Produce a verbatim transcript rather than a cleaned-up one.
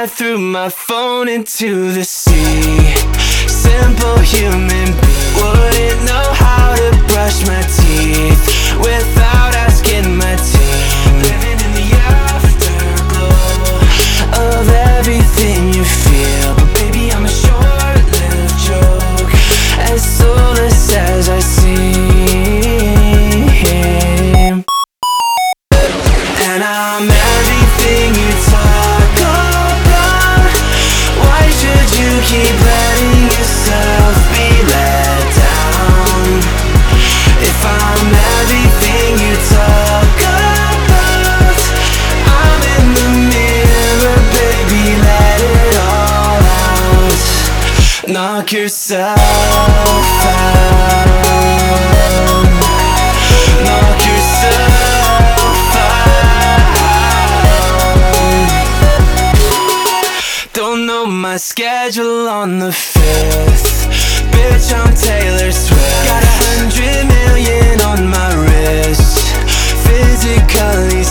threw my phone into the sea. Simple human being wouldn't know how to brush my teeth without asking my team. Living in the afterglow of everything you feel. But baby, I'm a short-lived joke, as soulless as I seem. And I'm everything you talk about. Why should you keep letting yourself be let down? If I'm everything you talk about, I'm in the mirror, baby, let it all out. Knock yourself out. Knock yourself out. Don't know my schedule on the fifth. Bitch, I'm Taylor Swift. Got a hundred million on my wrist. Physically